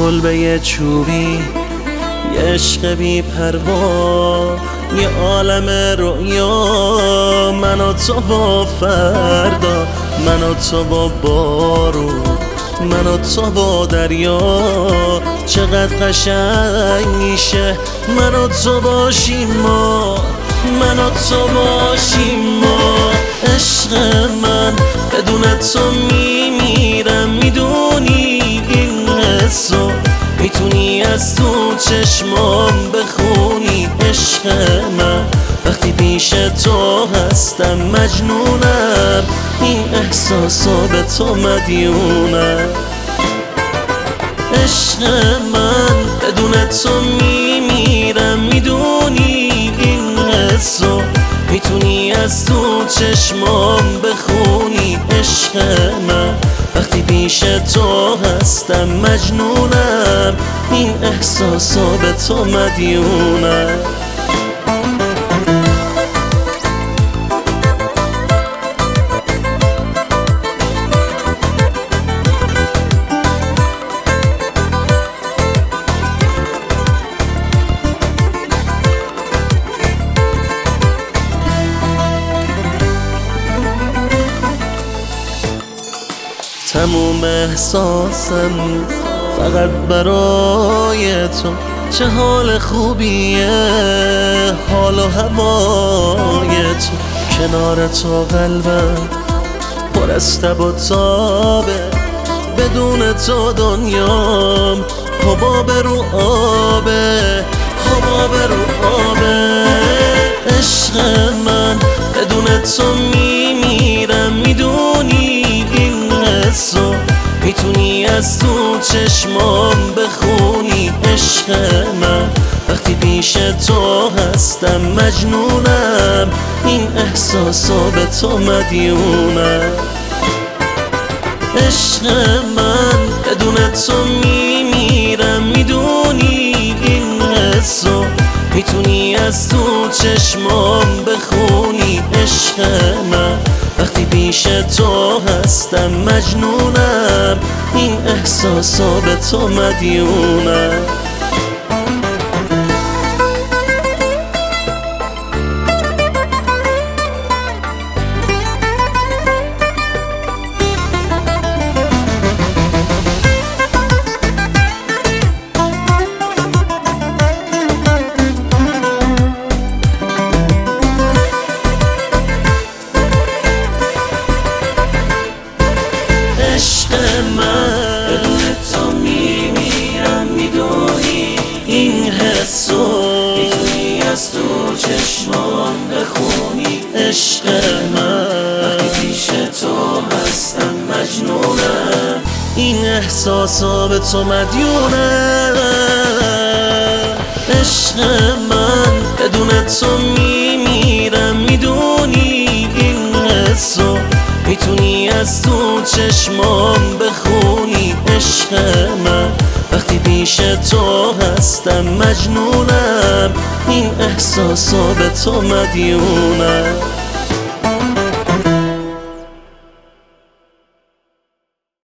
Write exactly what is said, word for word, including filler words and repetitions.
کلبه چوبی، یه عشق بی پروا، یه عالم رویا. من و تو با فردا، من و تو با بارون، من و تو با دریا. چقدر قشنگ میشه من و تو باشیم ما، من و تو باشیم ما. عشق من بدون تو میمیرم، میدونی این حسو میتونی از تو چشمام بخونی. عشق من وقتی پیش تو هستم مجنونم، این احساسا به تو مدیونم. عشق من بدون تو میمیرم، میدونی این حسو میتونی از تو چشمام بخونی. عشق من وقتی پیش تو هستم مجنونم، این احساسا به تو مدیونم. تموم احساسم فقط برای تو. چه حال خوبیه حال و هوای تو، کنار تو قلبم پر از تب و تابه. بدون تو دنیام حباب رو آبه، حباب رو آبه. عشق من بدون تو میمیرم، میدونی این حسو میتونی از تو چشمام بخونی. عشق من وقتی پیش تو هستم مجنونم، این احساسا به تو مدیونم. عشق من بدون تو میمیرم، میدونی این حسو میتونی از تو چشمام بخونی. عشق من وقتی پیش تو هستم مجنونم، این احساسا به تو مدیونم. عشق من بدون تو میمیرم، میدونی این حسو میتونی از تو چشمان بخونی. عشق من وقتی پیش تو هستم مجنونم، این احساسا به تو مدیونم. عشق من بدون تو میمیرم، میدونی این حسو میتونی از تو چشمام بخونی. عشق من وقتی پیش تو هستم مجنونم، این احساسا به تو مدیونم.